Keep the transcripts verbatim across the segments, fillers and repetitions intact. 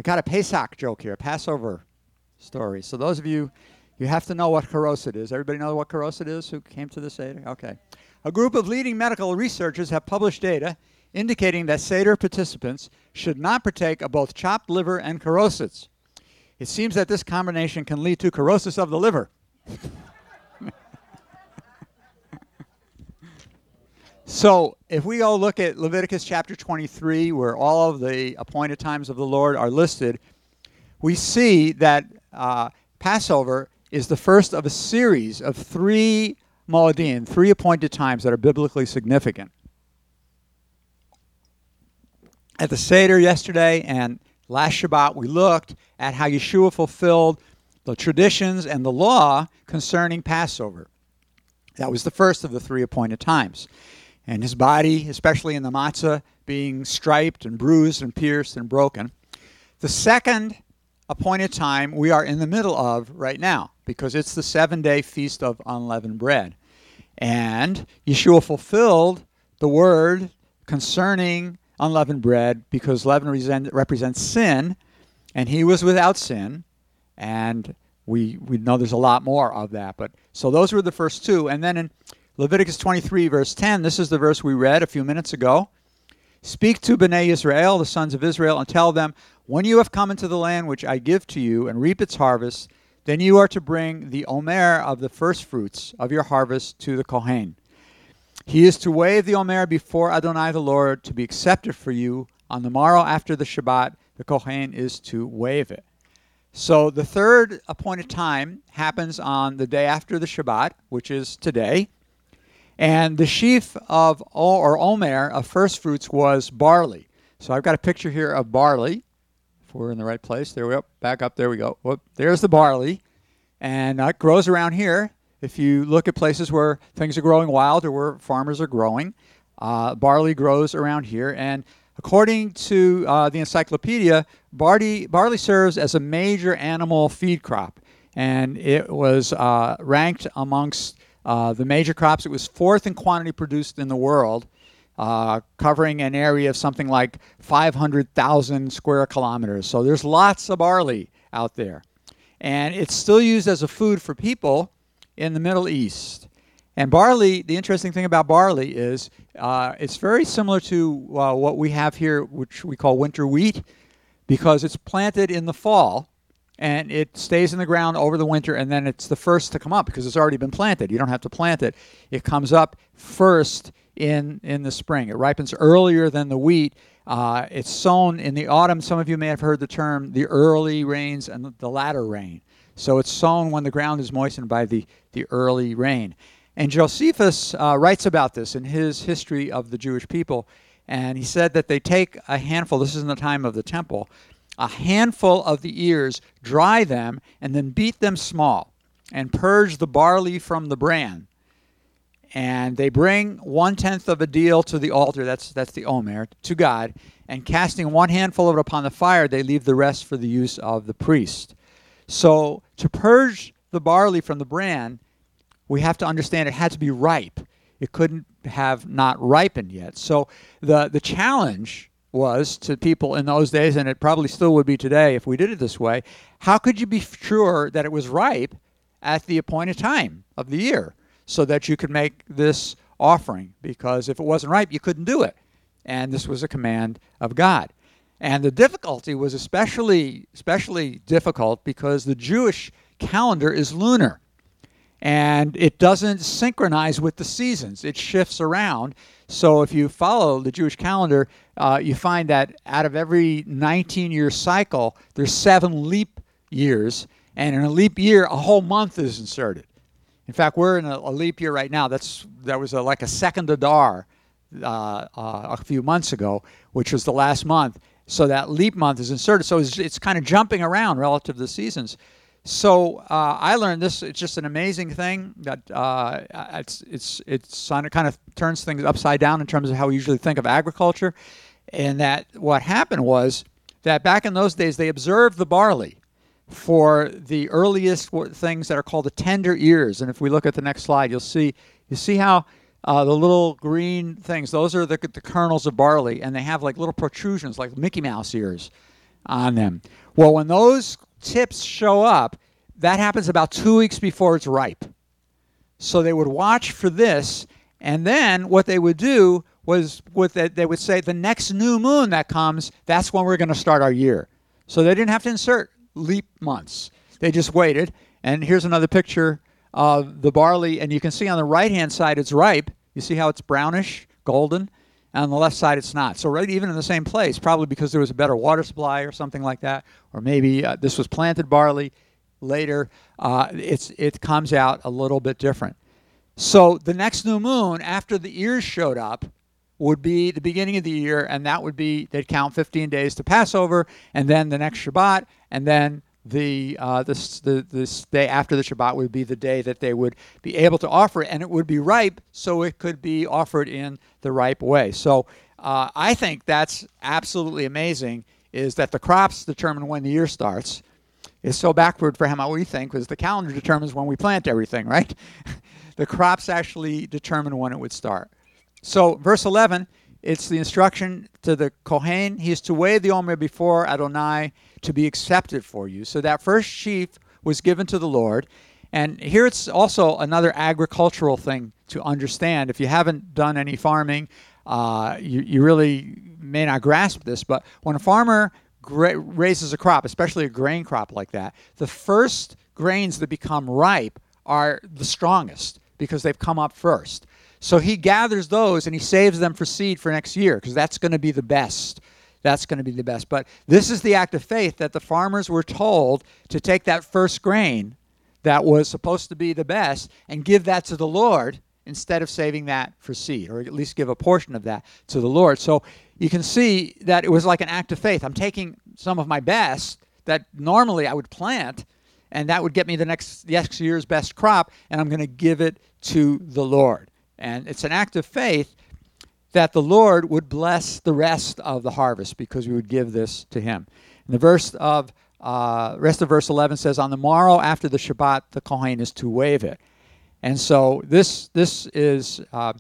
I got a Pesach joke here, a Passover story. So those of you, you have to know what Haroset is. Everybody know what Haroset is who came to the Seder? Okay. A group of leading medical researchers have published data indicating that Seder participants should not partake of both chopped liver and Harosets. It seems that this combination can lead to cirrhosis of the liver. So if we go look at Leviticus chapter twenty-three, where all of the appointed times of the Lord are listed, we see that uh, Passover is the first of a series of three Moedim, three appointed times that are biblically significant. At the Seder yesterday and last Shabbat, we looked at how Yeshua fulfilled the traditions and the law concerning Passover. That was the first of the three appointed times. And his body, especially in the matzah, being striped and bruised and pierced and broken. The second appointed time we are in the middle of right now, because it's the seven-day Feast of Unleavened Bread. And Yeshua fulfilled the word concerning unleavened bread because leaven represents sin, and he was without sin. And we we know there's a lot more of that. But so those were the first two. And then in Leviticus twenty-three, verse ten, this is the verse we read a few minutes ago. Speak to Bnei Israel, the sons of Israel, and tell them, when you have come into the land which I give to you and reap its harvest, then you are to bring the omer of the first fruits of your harvest to the Kohen. He is to wave the omer before Adonai the Lord to be accepted for you. On the morrow after the Shabbat, the Kohen is to wave it. So the third appointed time happens on the day after the Shabbat, which is today. And the sheaf of, or omer, of first fruits was barley. So I've got a picture here of barley. If we're in the right place. There we go. Back up. There we go. Whoop. There's the barley. And it grows around here. If you look at places where things are growing wild or where farmers are growing, uh, barley grows around here. And according to uh, the encyclopedia, barley, barley serves as a major animal feed crop. And it was uh, ranked amongst uh, the major crops. It was fourth in quantity produced in the world, uh, covering an area of something like five hundred thousand square kilometers. So there's lots of barley out there. And it's still used as a food for people in the Middle East. And barley, the interesting thing about barley is uh, it's very similar to uh, what we have here, which we call winter wheat, because it's planted in the fall, and it stays in the ground over the winter, and then it's the first to come up because it's already been planted. You don't have to plant it. It comes up first in, in the spring. It ripens earlier than the wheat. Uh, it's sown in the autumn. Some of you may have heard the term the early rains and the latter rain. So it's sown when the ground is moistened by the, the early rain. And Josephus uh, writes about this in his history of the Jewish people. And he said that they take a handful, this is in the time of the temple, a handful of the ears, dry them, and then beat them small, and purge the barley from the bran. And they bring one-tenth of a deal to the altar, that's that's the omer, to God, and casting one handful of it upon the fire, they leave the rest for the use of the priest. So to purge the barley from the bran, we have to understand it had to be ripe. It couldn't have not ripened yet. So the, the challenge was to people in those days, and it probably still would be today if we did it this way, how could you be sure that it was ripe at the appointed time of the year so that you could make this offering? Because if it wasn't ripe, you couldn't do it. And this was a command of God. And the difficulty was especially especially difficult because the Jewish calendar is lunar. And it doesn't synchronize with the seasons. It shifts around. So if you follow the Jewish calendar, uh, you find that out of every nineteen-year cycle, there's seven leap years. And in a leap year, a whole month is inserted. In fact, we're in a, a leap year right now. That's That was a, like a second Adar uh, uh, a few months ago, which was the last month. So that leap month is inserted. So it's, it's kind of jumping around relative to the seasons. So uh, I learned this. It's just an amazing thing that uh, it's it's it's kind of turns things upside down in terms of how we usually think of agriculture. And that what happened was that back in those days they observed the barley for the earliest things that are called the tender ears. And if we look at the next slide, you'll see you see how uh, the little green things, those are the, the kernels of barley, and they have like little protrusions like Mickey Mouse ears. on them. Well, when those tips show up, that happens about two weeks before it's ripe. So they would watch for this, and then what they would do was with the, they would say the next new moon that comes, that's when we're going to start our year. So they didn't have to insert leap months. They just waited. And here's another picture of the barley, and you can see on the right-hand side it's ripe. You see how it's brownish, golden, and on the left side it's not. So right even in the same place, probably because there was a better water supply or something like that, or maybe uh, this was planted barley later, uh, it's it comes out a little bit different. So the next new moon, after the ears showed up, would be the beginning of the year, and that would be, they'd count fifteen days to Passover, and then the next Shabbat, and then the uh, this the this day after the Shabbat would be the day that they would be able to offer it, and it would be ripe, so it could be offered in the ripe way. So uh, I think that's absolutely amazing, is that the crops determine when the year starts. It's so backward for how we think, because the calendar determines when we plant everything, right? The crops actually determine when it would start. So verse eleven, it's the instruction to the Kohen. He is to wave the Omer before Adonai to be accepted for you. So that first sheaf was given to the Lord. And here it's also another agricultural thing to understand. If you haven't done any farming, uh, you, you really may not grasp this, but when a farmer gra- raises a crop, especially a grain crop like that, the first grains that become ripe are the strongest because they've come up first. So he gathers those and he saves them for seed for next year, because that's going to be the best. That's going to be the best. But this is the act of faith that the farmers were told to take that first grain that was supposed to be the best and give that to the Lord instead of saving that for seed, or at least give a portion of that to the Lord. So you can see that it was like an act of faith. I'm taking some of my best that normally I would plant, and that would get me the next, next year's best crop, and I'm going to give it to the Lord. And it's an act of faith that the Lord would bless the rest of the harvest because we would give this to him. And the verse of uh, rest of verse eleven says, on the morrow after the Shabbat, the Kohen is to wave it. And so this this is uh,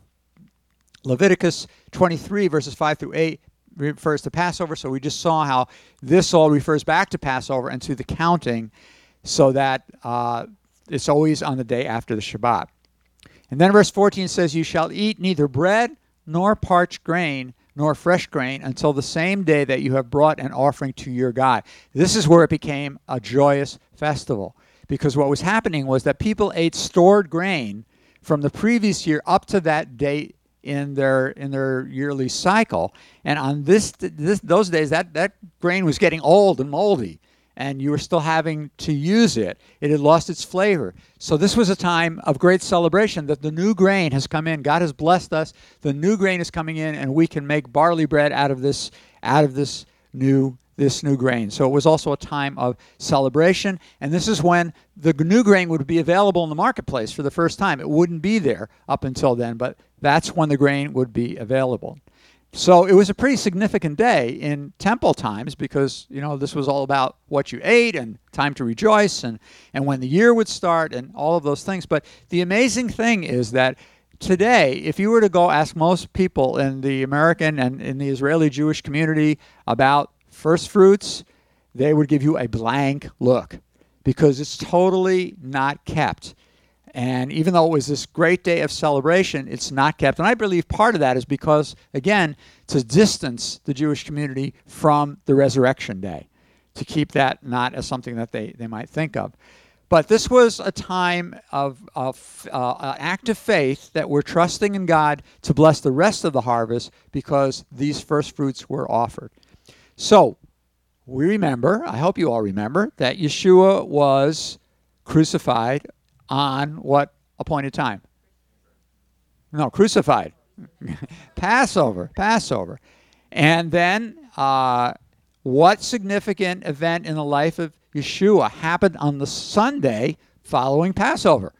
Leviticus twenty-three, verses five through eight, refers to Passover. So we just saw how this all refers back to Passover and to the counting, so that uh, it's always on the day after the Shabbat. And then verse fourteen says, you shall eat neither bread nor parched grain nor fresh grain until the same day that you have brought an offering to your God. This is where it became a joyous festival, because what was happening was that people ate stored grain from the previous year up to that date in their in their yearly cycle. And on this, this those days, that, that grain was getting old and moldy, and you were still having to use it. It had lost its flavor. So this was a time of great celebration that the new grain has come in. God has blessed us. The new grain is coming in, and we can make barley bread out of this out of this new this new grain. So it was also a time of celebration, and this is when the new grain would be available in the marketplace for the first time. It wouldn't be there up until then, but that's when the grain would be available. So it was a pretty significant day in temple times, because, you know, this was all about what you ate and time to rejoice and, and when the year would start and all of those things. But the amazing thing is that today, if you were to go ask most people in the American and in the Israeli Jewish community about first fruits, they would give you a blank look, because it's totally not kept. And even though it was this great day of celebration, it's not kept. And I believe part of that is because, again, to distance the Jewish community from the resurrection day, to keep that not as something that they, they might think of. But this was a time of, of uh, an act of faith that we're trusting in God to bless the rest of the harvest, because these first fruits were offered. So we remember, I hope you all remember, that Yeshua was crucified on what appointed time? No, crucified. Passover, Passover. And then uh, what significant event in the life of Yeshua happened on the Sunday following Passover?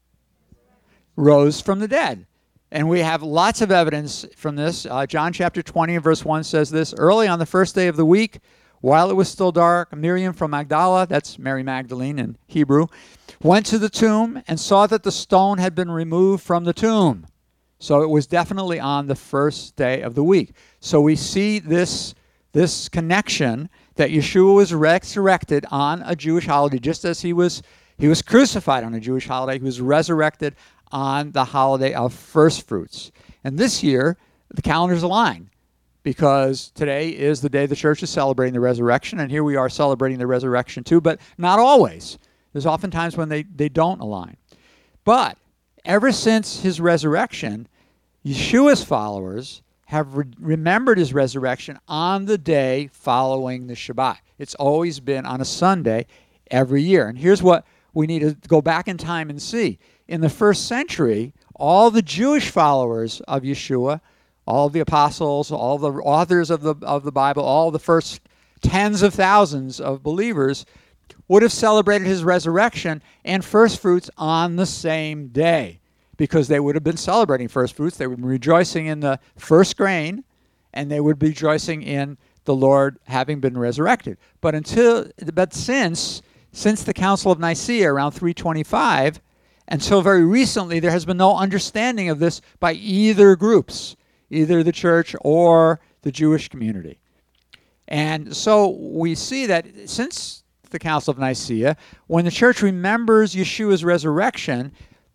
Rose from the dead. And we have lots of evidence from this. Uh, John chapter twenty and verse one says this, early on the first day of the week, while it was still dark, Miriam from Magdala, that's Mary Magdalene in Hebrew, went to the tomb and saw that the stone had been removed from the tomb. So it was definitely on the first day of the week. So we see this, this connection that Yeshua was resurrected on a Jewish holiday, just as he was he was crucified on a Jewish holiday. He was resurrected on the holiday of first fruits. And this year, the calendars align, because today is the day the church is celebrating the resurrection, and here we are celebrating the resurrection too, but not always. There's often times when they, they don't align. But ever since his resurrection, Yeshua's followers have re- remembered his resurrection on the day following the Shabbat. It's always been on a Sunday every year. And here's what we need to go back in time and see. In the first century, all the Jewish followers of Yeshua, all the apostles, all the authors of the of the Bible, all the first tens of thousands of believers would have celebrated his resurrection and first fruits on the same day, because they would have been celebrating first fruits. They would be rejoicing in the first grain, and they would be rejoicing in the Lord having been resurrected. But until, but since since the Council of Nicaea around three twenty-five, until very recently, there has been no understanding of this by either groups, either the church or the Jewish community. And so we see that since the Council of Nicaea, when the church remembers Yeshua's resurrection,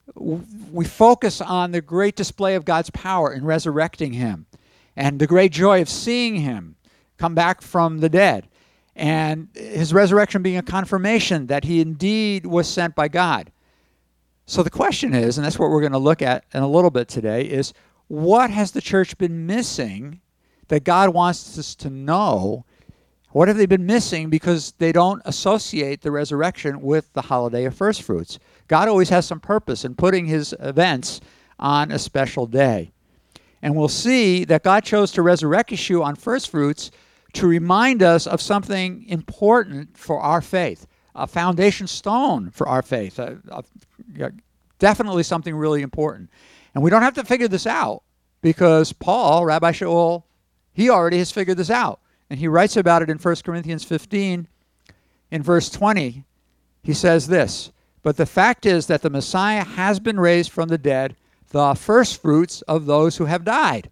we focus on the great display of God's power in resurrecting him, and the great joy of seeing him come back from the dead, and his resurrection being a confirmation that he indeed was sent by God. So the question is, and that's what we're going to look at in a little bit today, is what has the church been missing that God wants us to know? What have they been missing because they don't associate the resurrection with the holiday of first fruits? God always has some purpose in putting his events on a special day. And we'll see that God chose to resurrect Yeshua on first fruits to remind us of something important for our faith, a foundation stone for our faith, a, a, definitely something really important. And we don't have to figure this out, because Paul, Rabbi Shaul, he already has figured this out. And he writes about it in First Corinthians fifteen, in verse twenty. He says this, "But the fact is that the Messiah has been raised from the dead, the first fruits of those who have died."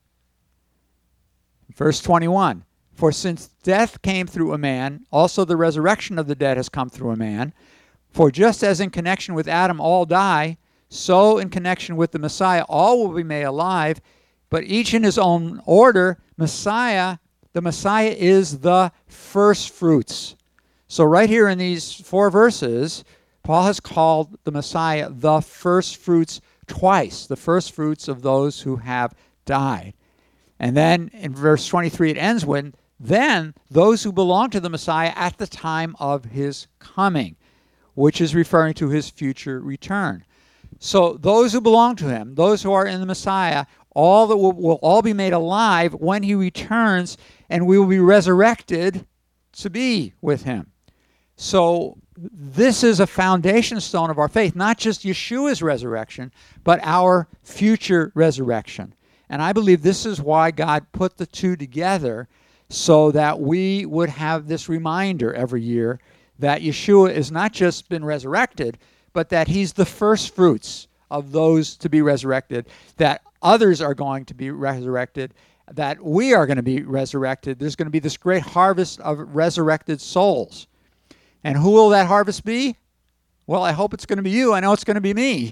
Verse twenty-one, "For since death came through a man, also the resurrection of the dead has come through a man. For just as in connection with Adam all die, so in connection with the Messiah all will be made alive, but each in his own order. Messiah, the Messiah is the first fruits." So right here in these four verses, Paul has called the Messiah the first fruits twice, the first fruits of those who have died. And then in verse twenty-three it ends with, "Then those who belong to the Messiah at the time of his coming," which is referring to his future return. So those who belong to him, those who are in the Messiah, all that will, will all be made alive when he returns, and we will be resurrected to be with him. So this is a foundation stone of our faith, not just Yeshua's resurrection, but our future resurrection. And I believe this is why God put the two together, so that we would have this reminder every year that Yeshua has not just been resurrected, but that he's the first fruits of those to be resurrected, that others are going to be resurrected, that we are going to be resurrected. There's going to be this great harvest of resurrected souls. And who will that harvest be? Well, I hope it's going to be you. I know it's going to be me.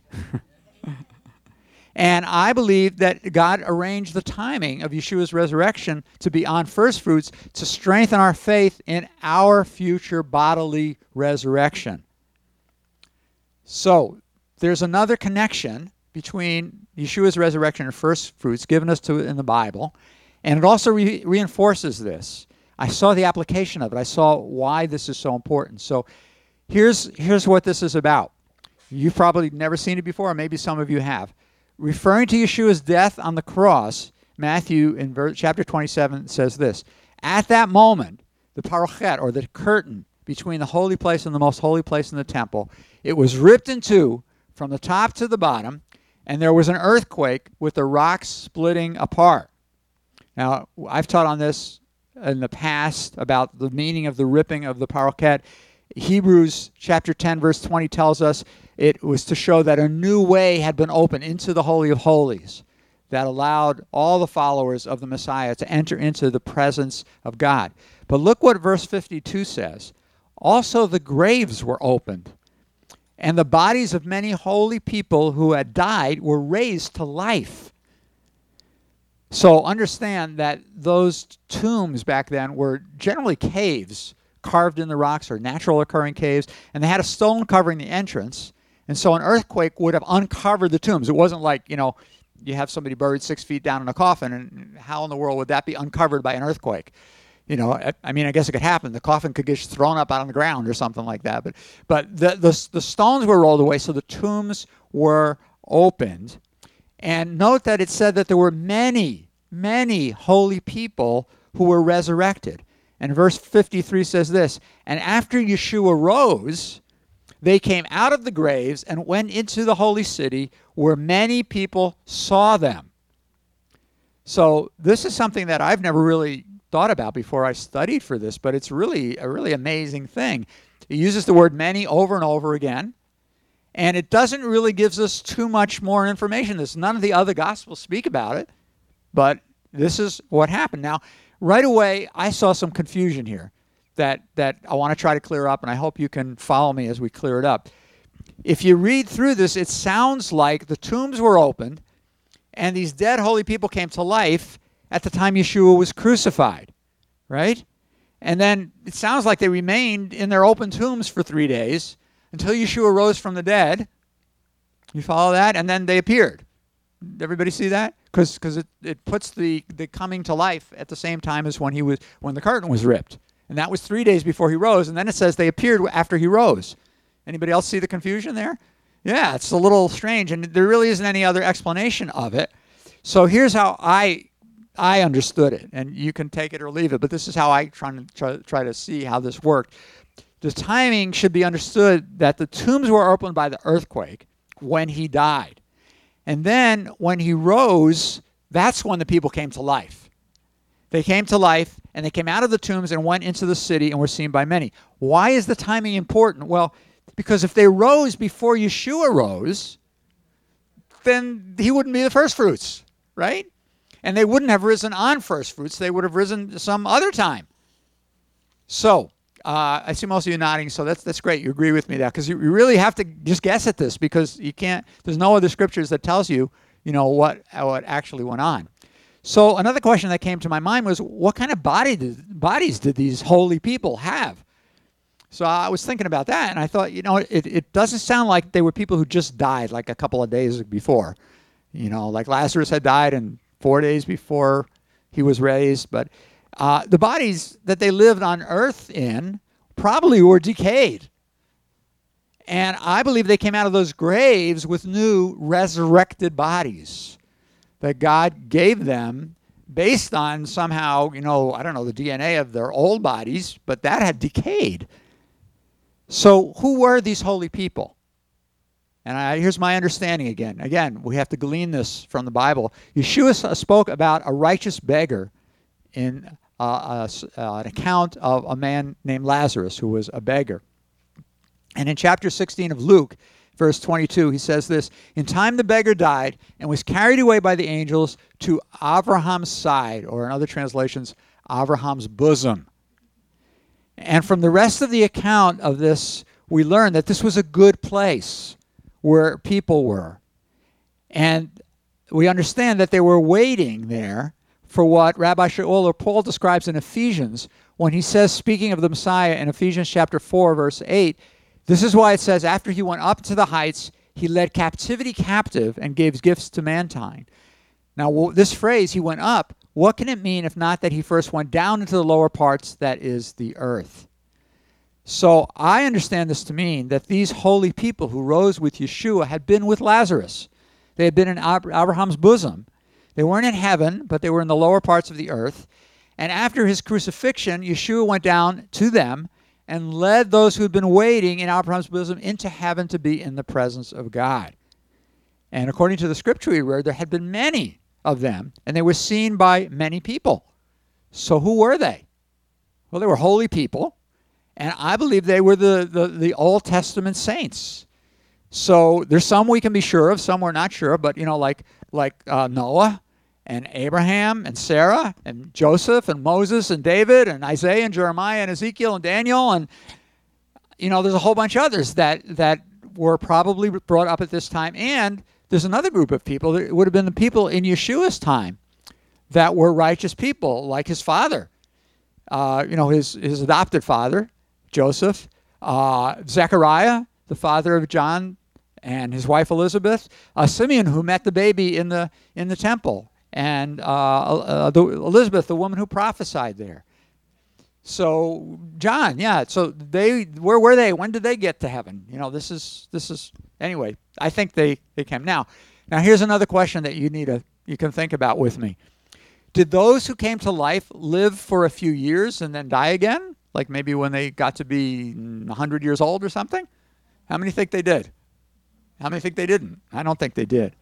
And I believe that God arranged the timing of Yeshua's resurrection to be on first fruits to strengthen our faith in our future bodily resurrection. So there's another connection between Yeshua's resurrection and first fruits given us to in the Bible, and it also re- reinforces this. I saw the application of it. I saw why this is so important. So here's here's what this is about. You've probably never seen it before, or maybe some of you have. Referring to Yeshua's death on the cross, Matthew in verse, chapter twenty-seven says this, "At that moment, the parochet, or the curtain between the holy place and the most holy place in the temple, it was ripped in two from the top to the bottom, and there was an earthquake with the rocks splitting apart." Now, I've taught on this in the past about the meaning of the ripping of the parochet. Hebrews chapter ten, verse twenty tells us it was to show that a new way had been opened into the Holy of Holies, that allowed all the followers of the Messiah to enter into the presence of God. But look what verse fifty-two says. Also the graves were opened, and the bodies of many holy people who had died were raised to life. So understand that those tombs back then were generally caves carved in the rocks or natural occurring caves, and they had a stone covering the entrance. And so an earthquake would have uncovered the tombs. It wasn't like, you know, you have somebody buried six feet down in a coffin, and how in the world would that be uncovered by an earthquake? You know, I, I mean, I guess it could happen. The coffin could get thrown up out on the ground or something like that. But but the, the, the stones were rolled away, so the tombs were opened. And note that it said that there were many, many holy people who were resurrected. And verse fifty-three says this, and after Yeshua rose, they came out of the graves and went into the holy city where many people saw them. So this is something that I've never really thought about before I studied for this, but it's really a really amazing thing. It uses the word many over and over again, and it doesn't really give us too much more information. This none of the other Gospels speak about it, but this is what happened. Now, right away, I saw some confusion here that, that I want to try to clear up, and I hope you can follow me as we clear it up. If you read through this, it sounds like the tombs were opened, and these dead holy people came to life at the time Yeshua was crucified, right? And then it sounds like they remained in their open tombs for three days until Yeshua rose from the dead. You follow that? And then they appeared. Everybody see that? Because because it, it puts the, the coming to life at the same time as when he was when the curtain was ripped. And that was three days before he rose. And then it says they appeared after he rose. Anybody else see the confusion there? Yeah, it's a little strange, and there really isn't any other explanation of it. So here's how I I understood it, and you can take it or leave it, but this is how I try to try, try to see how this worked. The timing should be understood that the tombs were opened by the earthquake when he died. And then when he rose, that's when the people came to life. They came to life, and they came out of the tombs and went into the city and were seen by many. Why is the timing important? Well, because if they rose before Yeshua rose, then he wouldn't be the first fruits, right? And they wouldn't have risen on first fruits. They would have risen some other time. So, uh, I see most of you nodding, so that's that's great. You agree with me there, because you, you really have to just guess at this, because you can't, there's no other scriptures that tells you, you know, what, what actually went on. So another question that came to my mind was, what kind of body did, bodies did these holy people have? So I was thinking about that, and I thought, you know, it, it doesn't sound like they were people who just died like a couple of days before. You know, like Lazarus had died and four days before he was raised. But uh, the bodies that they lived on earth in probably were decayed. And I believe they came out of those graves with new resurrected bodies that God gave them based on somehow, you know, I don't know, the D N A of their old bodies, but that had decayed. So who were these holy people? And I, here's my understanding again. Again, we have to glean this from the Bible. Yeshua spoke about a righteous beggar in uh, a, uh, an account of a man named Lazarus who was a beggar. And in chapter sixteen of Luke, verse twenty-two, he says this, in time the beggar died and was carried away by the angels to Abraham's side, or in other translations, Abraham's bosom. And from the rest of the account of this, we learn that this was a good place where people were. And we understand that they were waiting there for what Rabbi Shaul or Paul describes in Ephesians when he says, speaking of the Messiah in Ephesians chapter four, verse eight, this is why it says, after he went up to the heights, he led captivity captive and gave gifts to mankind. Now, this phrase, he went up, what can it mean if not that he first went down into the lower parts, that is the earth? So I understand this to mean that these holy people who rose with Yeshua had been with Lazarus. They had been in Abraham's bosom. They weren't in heaven, but they were in the lower parts of the earth. And after his crucifixion, Yeshua went down to them and led those who had been waiting in Abraham's bosom into heaven to be in the presence of God. And according to the scripture we read, there had been many of them, and they were seen by many people. So who were they? Well, they were holy people, and I believe they were the, the, the Old Testament saints. So there's some we can be sure of, some we're not sure of, but, you know, like, like uh, Noah, and Abraham and Sarah and Joseph and Moses and David and Isaiah and Jeremiah and Ezekiel and Daniel, and you know, there's a whole bunch of others that that were probably brought up at this time. And there's another group of people. It would have been the people in Yeshua's time that were righteous people, like his father, uh, you know, his his adopted father, Joseph, uh, Zechariah, the father of John and his wife Elizabeth, uh, Simeon, who met the baby in the in the temple, and uh, uh, the, Elizabeth, the woman who prophesied there. So John, yeah. So they, where were they? When did they get to heaven? You know, this is this is anyway. I think they they came. Now, now here's another question that you need to you can think about with me. Did those who came to life live for a few years and then die again? Like maybe when they got to be one hundred years old or something? How many think they did? How many think they didn't? I don't think they did.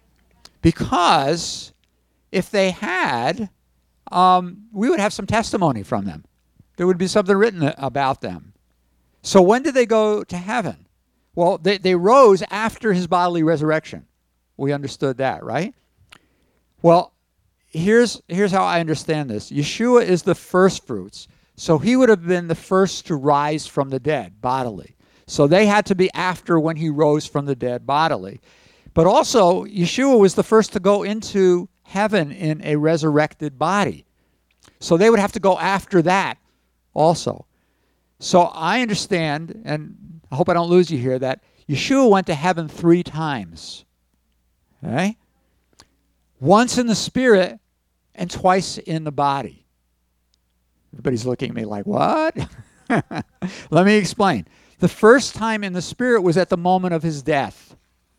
Because if they had, um, we would have some testimony from them. There would be something written about them. So when did they go to heaven? Well, they, they rose after his bodily resurrection. We understood that, right? Well, here's here's how I understand this. Yeshua is the first fruits. So he would have been the first to rise from the dead bodily. So they had to be after when he rose from the dead bodily. But also, Yeshua was the first to go into heaven in a resurrected body. So they would have to go after that also. So I understand, and I hope I don't lose you here, that Yeshua went to heaven three times. Okay? Once in the spirit and twice in the body. Everybody's looking at me like, what? Let me explain. The first time in the spirit was at the moment of his death.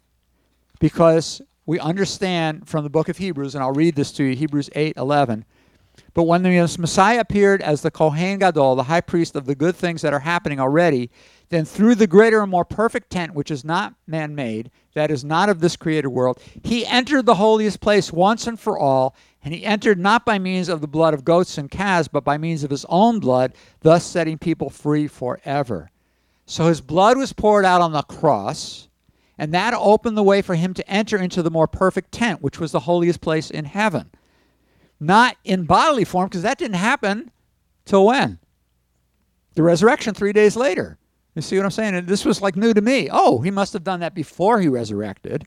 Because we understand from the book of Hebrews, and I'll read this to you, Hebrews eight eleven. But when the Messiah appeared as the Kohen Gadol, the high priest of the good things that are happening already, then through the greater and more perfect tent, which is not man-made, that is not of this created world, he entered the holiest place once and for all, and he entered not by means of the blood of goats and calves, but by means of his own blood, thus setting people free forever. So his blood was poured out on the cross, and that opened the way for him to enter into the more perfect tent, which was the holiest place in heaven. Not in bodily form, because that didn't happen till when? The resurrection three days later. You see what I'm saying? And this was like new to me. Oh, he must have done that before he resurrected.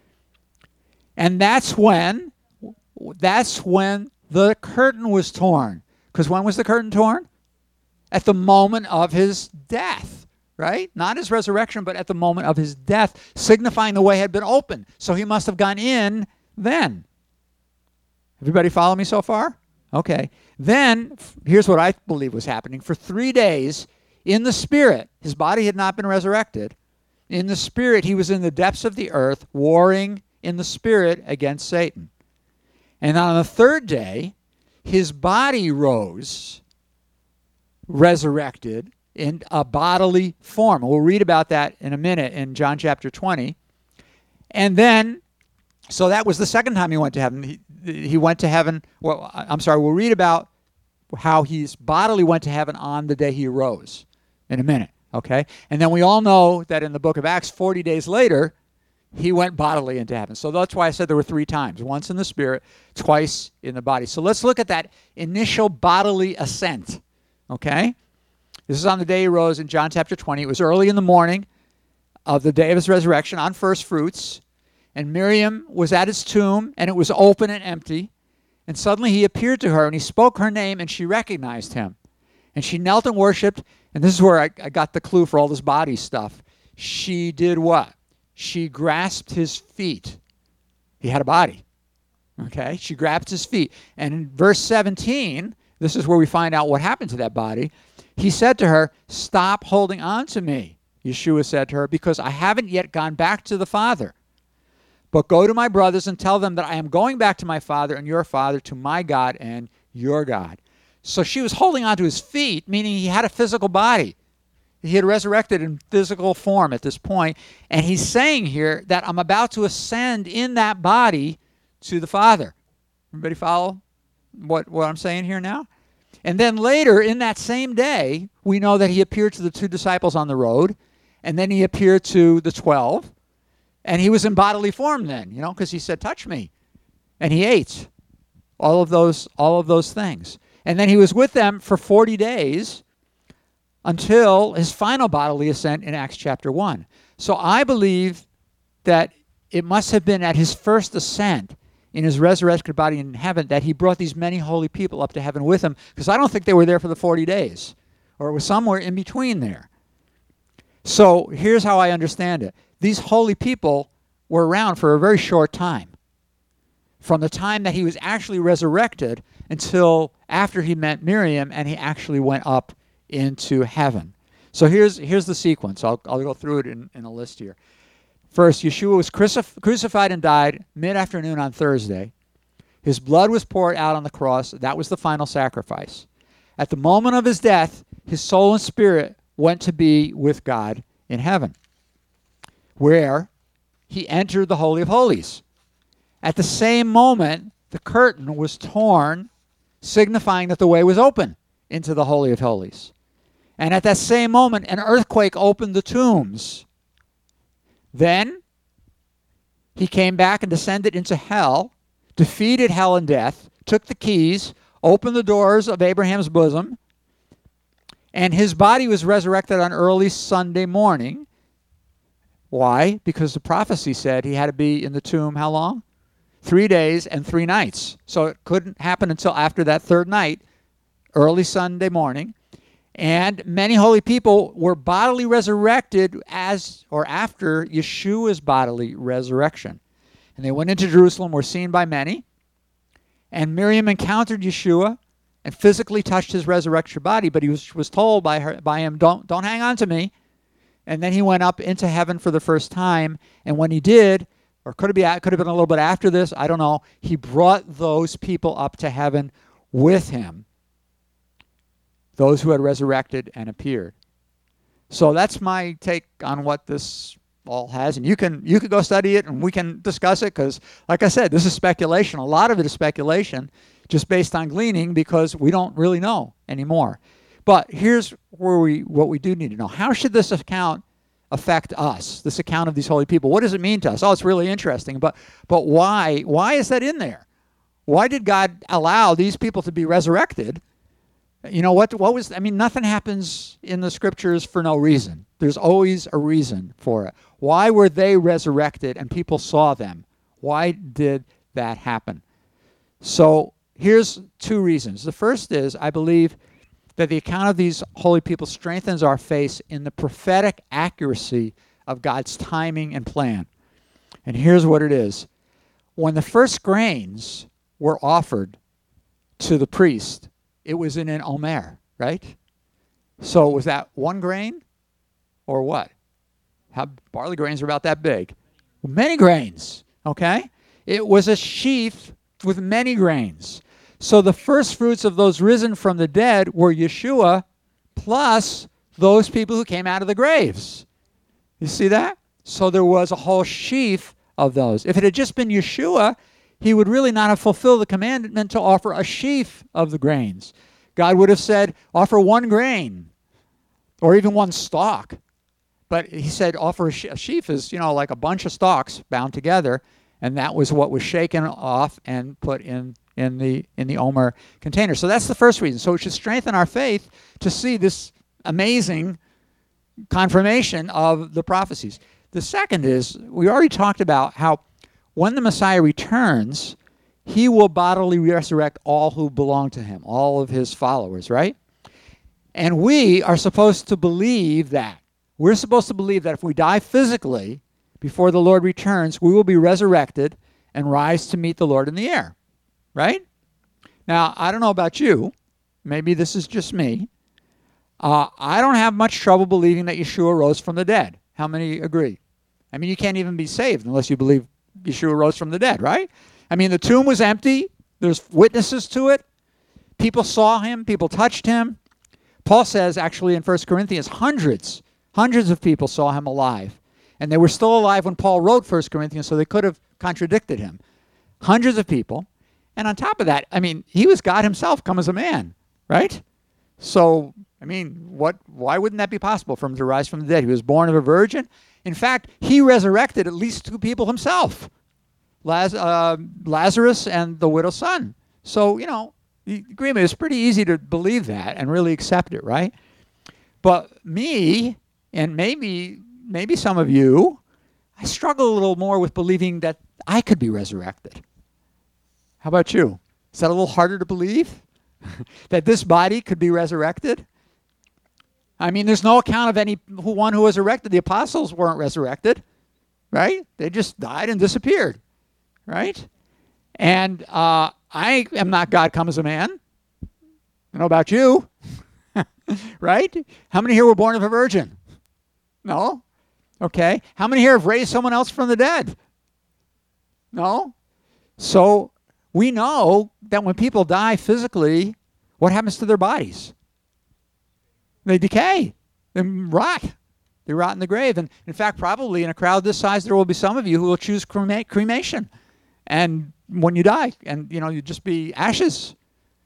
And that's when, that's when the curtain was torn. Because when was the curtain torn? At the moment of his death, right? Not his resurrection, but at the moment of his death, signifying the way had been opened. So he must have gone in then. Everybody follow me so far? Okay. Then, here's what I believe was happening. For three days, in the spirit, his body had not been resurrected. In the spirit, he was in the depths of the earth, warring in the spirit against Satan. And on the third day, his body rose, resurrected, in a bodily form. We'll read about that in a minute in John chapter twenty. And then, so that was the second time he went to heaven. He, he went to heaven, well, I'm sorry, we'll read about how he's bodily went to heaven on the day he arose in a minute, okay? And then we all know that in the book of Acts, forty days later, he went bodily into heaven. So that's why I said there were three times, once in the spirit, twice in the body. So let's look at that initial bodily ascent, okay? This is on the day he rose in John chapter twenty. It was early in the morning of the day of his resurrection on first fruits. And Miriam was at his tomb, and it was open and empty. And suddenly he appeared to her, and he spoke her name, and she recognized him. And she knelt and worshipped. And this is where I, I got the clue for all this body stuff. She did what? She grasped his feet. He had a body. Okay? She grabbed his feet. And in verse seventeen, this is where we find out what happened to that body. He said to her, "Stop holding on to me," Yeshua said to her, "because I haven't yet gone back to the Father. But go to my brothers and tell them that I am going back to my Father and your Father, to my God and your God." So she was holding on to his feet, meaning he had a physical body. He had resurrected in physical form at this point. And he's saying here that I'm about to ascend in that body to the Father. Everybody follow what, what I'm saying here now? And then later in that same day, we know that he appeared to the two disciples on the road. And then he appeared to the twelve. And he was in bodily form then, you know, because he said, "Touch me." And he ate. All of those, all of those things. And then he was with them for forty days until his final bodily ascent in Acts chapter one. So I believe that it must have been at his first ascent in his resurrected body in heaven that he brought these many holy people up to heaven with him, because I don't think they were there for the forty days, or it was somewhere in between there. So here's how I understand it. These holy people were around for a very short time, from the time that he was actually resurrected until after he met Miriam and he actually went up into heaven. So here's here's the sequence. I'll, I'll go through it in, in a list here. First, Yeshua was crucif- crucified and died mid-afternoon on Thursday. His blood was poured out on the cross. That was the final sacrifice. At the moment of his death, his soul and spirit went to be with God in heaven, where he entered the Holy of Holies. At the same moment, the curtain was torn, signifying that the way was open into the Holy of Holies. And at that same moment, an earthquake opened the tombs. Then he came back and descended into hell, defeated hell and death, took the keys, opened the doors of Abraham's bosom, and his body was resurrected on early Sunday morning. Why? Because the prophecy said he had to be in the tomb how long? Three days and three nights. So it couldn't happen until after that third night, early Sunday morning. And many holy people were bodily resurrected as or after Yeshua's bodily resurrection. And they went into Jerusalem, were seen by many. And Miriam encountered Yeshua and physically touched his resurrection body, but he was, was told by her by him, don't, don't hang on to me. And then he went up into heaven for the first time. And when he did, or could it be could have been a little bit after this, I don't know, he brought those people up to heaven with him, those who had resurrected and appeared. So that's my take on what this all has. And you can you can go study it and we can discuss it, because, like I said, this is speculation. A lot of it is speculation just based on gleaning, because we don't really know anymore. But here's where we what we do need to know. How should this account affect us, this account of these holy people? What does it mean to us? Oh, it's really interesting. But but why why is that in there? Why did God allow these people to be resurrected? You know, what what was, I mean, nothing happens in the scriptures for no reason. There's always a reason for it. Why were they resurrected and people saw them? Why did that happen? So here's two reasons. The first is, I believe that the account of these holy people strengthens our faith in the prophetic accuracy of God's timing and plan. And here's what it is. When the first grains were offered to the priest, it was in an omer, right? So was that one grain or what? How, barley grains are about that big. Many grains, okay? It was a sheaf with many grains. So the first fruits of those risen from the dead were Yeshua plus those people who came out of the graves. You see that? So there was a whole sheaf of those. If it had just been Yeshua, he would really not have fulfilled the commandment to offer a sheaf of the grains. God would have said, offer one grain or even one stalk. But he said, offer a, she- a sheaf is, you know, like a bunch of stalks bound together. And that was what was shaken off and put in, in the in the Omer container. So that's the first reason. So it should strengthen our faith to see this amazing confirmation of the prophecies. The second is, we already talked about how when the Messiah returns, he will bodily resurrect all who belong to him, all of his followers, right? And we are supposed to believe that. We're supposed to believe that if we die physically before the Lord returns, we will be resurrected and rise to meet the Lord in the air, right? Now, I don't know about you. Maybe this is just me. Uh, I don't have much trouble believing that Yeshua rose from the dead. How many agree? I mean, you can't even be saved unless you believe Yeshua rose from the dead, right? I mean, the tomb was empty. There's witnesses to it. People saw him. People touched him. Paul says, actually, in First Corinthians, hundreds, hundreds of people saw him alive. And they were still alive when Paul wrote First Corinthians, so they could have contradicted him. Hundreds of people. And on top of that, I mean, he was God himself come as a man, right? So, I mean, what? Why wouldn't that be possible for him to rise from the dead? He was born of a virgin. In fact, he resurrected at least two people himself, Laz- uh, Lazarus and the widow's son. So, you know, you agree with me, it's pretty easy to believe that and really accept it, right? But me, and maybe maybe some of you, I struggle a little more with believing that I could be resurrected. How about you? Is that a little harder to believe? That this body could be resurrected? I mean, there's no account of any who, one who was resurrected. The apostles weren't resurrected, right? They just died and disappeared, right? And uh, I am not God come as a man. I don't know about you, right? How many here were born of a virgin? No? Okay. How many here have raised someone else from the dead? No? So we know that when people die physically, what happens to their bodies? They decay. They rot. They rot in the grave. And in fact, probably in a crowd this size, there will be some of you who will choose crema- cremation. And when you die, and you know, you just be ashes.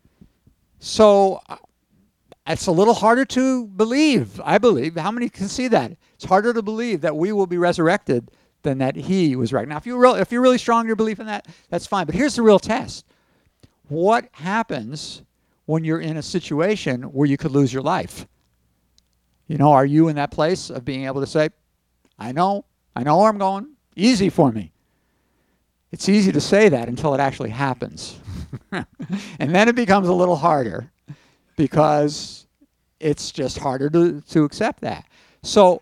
So uh, it's a little harder to believe, I believe. How many can see that? It's harder to believe that we will be resurrected than that he was right. Now, if you're, real, if you're really strong in your belief in that, that's fine. But here's the real test. What happens when you're in a situation where you could lose your life? You know, are you in that place of being able to say, I know, I know where I'm going, easy for me. It's easy to say that until it actually happens. And then it becomes a little harder because it's just harder to, to accept that. So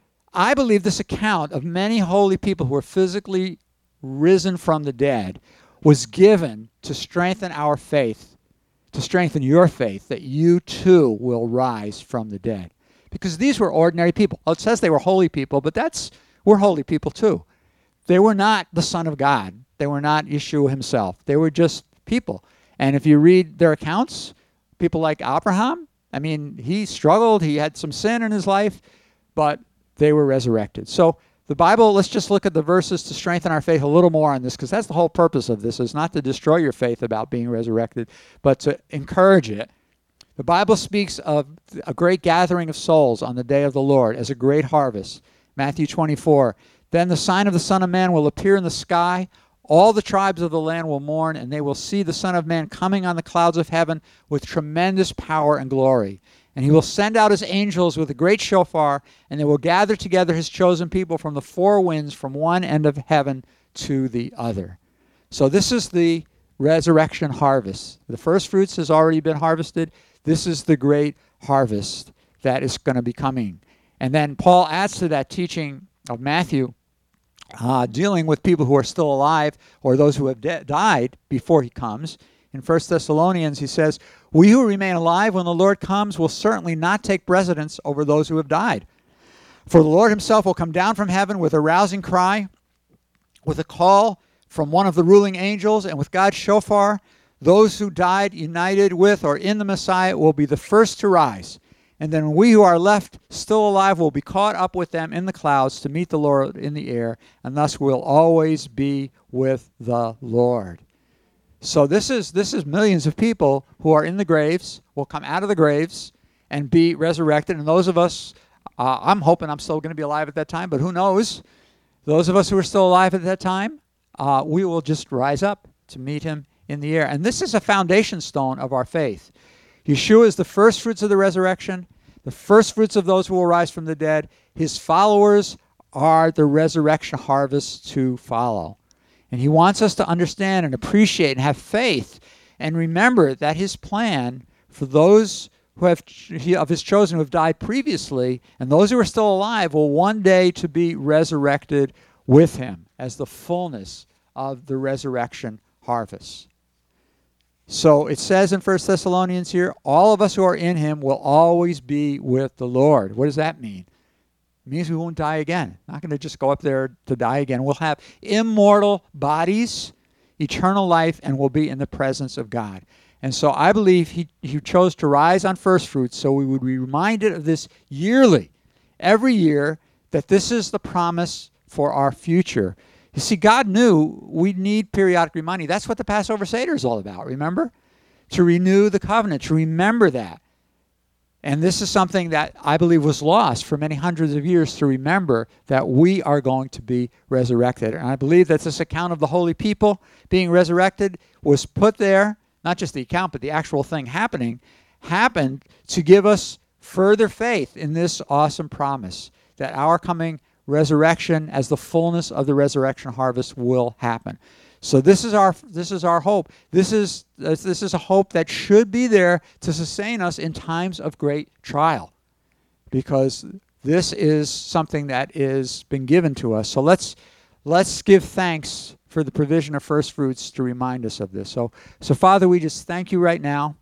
I believe this account of many holy people who are physically risen from the dead was given to strengthen our faith, to strengthen your faith that you too will rise from the dead. Because these were ordinary people. Well, it says they were holy people, but that's we're holy people too. They were not the Son of God. They were not Yeshua himself. They were just people. And if you read their accounts, people like Abraham, I mean, he struggled. He had some sin in his life, but they were resurrected. So the Bible, let's just look at the verses to strengthen our faith a little more on this, because that's the whole purpose of this, is not to destroy your faith about being resurrected, but to encourage it. The Bible speaks of a great gathering of souls on the day of the Lord as a great harvest. Matthew twenty-four, then the sign of the Son of Man will appear in the sky. All the tribes of the land will mourn, and they will see the Son of Man coming on the clouds of heaven with tremendous power and glory. And he will send out his angels with a great shofar, and they will gather together his chosen people from the four winds, from one end of heaven to the other. So this is the resurrection harvest. The first fruits has already been harvested. This is the great harvest that is going to be coming. And then Paul adds to that teaching of Matthew, uh, dealing with people who are still alive or those who have de- died before he comes. In First Thessalonians, he says, we who remain alive when the Lord comes will certainly not take precedence over those who have died. For the Lord himself will come down from heaven with a rousing cry, with a call from one of the ruling angels, and with God's shofar. Those who died united with or in the Messiah will be the first to rise. And then we who are left still alive will be caught up with them in the clouds to meet the Lord in the air, and thus we'll always be with the Lord. So this is this is millions of people who are in the graves, will come out of the graves and be resurrected. And those of us, uh, I'm hoping I'm still going to be alive at that time, but who knows? Those of us who are still alive at that time, uh, we will just rise up to meet him in the air. And this is a foundation stone of our faith. Yeshua is the first fruits of the resurrection, the first fruits of those who will rise from the dead. His followers are the resurrection harvest to follow. And he wants us to understand and appreciate and have faith and remember that his plan for those who have of his chosen who have died previously and those who are still alive will one day to be resurrected with him as the fullness of the resurrection harvest. So it says in First Thessalonians here, all of us who are in him will always be with the Lord. What does that mean? It means we won't die again. Not going to just go up there to die again. We'll have immortal bodies, eternal life, and we'll be in the presence of God. And so I believe he, he chose to rise on first fruits so we would be reminded of this yearly, every year, that this is the promise for our future. You see, God knew we'd need periodic reminding. That's what the Passover Seder is all about, remember? To renew the covenant, to remember that. And this is something that I believe was lost for many hundreds of years, to remember that we are going to be resurrected. And I believe that this account of the holy people being resurrected was put there not just the account, but the actual thing happening, happened to give us further faith in this awesome promise that our coming resurrection, as the fullness of the resurrection harvest, will happen. So this is our this is our hope. This is this is a hope that should be there to sustain us in times of great trial, because this is something that is been given to us. So let's let's give thanks for the provision of first fruits to remind us of this. So so Father, we just thank you right now.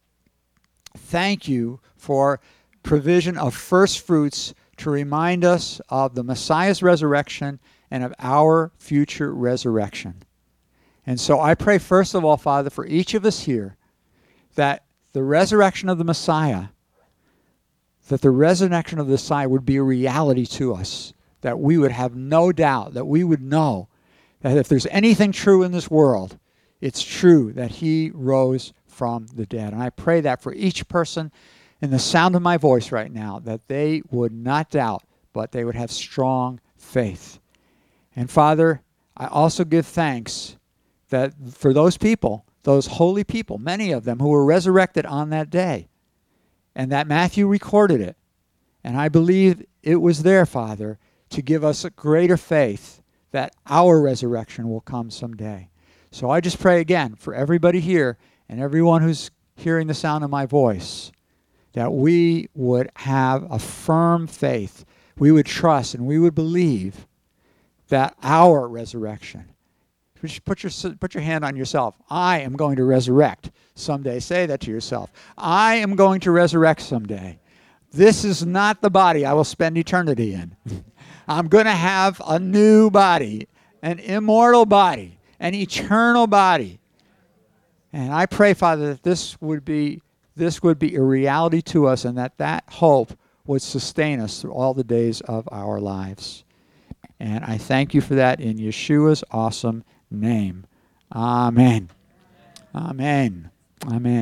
Thank you for provision of first fruits to remind us of the Messiah's resurrection and of our future resurrection. And so I pray, first of all, Father, for each of us here, that the resurrection of the Messiah, that the resurrection of the Messiah would be a reality to us, that we would have no doubt, that we would know that if there's anything true in this world, it's true that he rose from the dead. And I pray that for each person in the sound of my voice right now, that they would not doubt, but they would have strong faith. And Father, I also give thanks that for those people, those holy people, many of them who were resurrected on that day, and that Matthew recorded it. And I believe it was there, Father, to give us a greater faith that our resurrection will come someday. So I just pray again for everybody here and everyone who's hearing the sound of my voice, that we would have a firm faith. We would trust and we would believe that our resurrection, put your, put your hand on yourself. I am going to resurrect someday. Say that to yourself. I am going to resurrect someday. This is not the body I will spend eternity in. I'm going to have a new body, an immortal body, an eternal body. And I pray, Father, that this would be this would be a reality to us, and that that hope would sustain us through all the days of our lives. And I thank you for that in Yeshua's awesome name. Amen. Amen. Amen.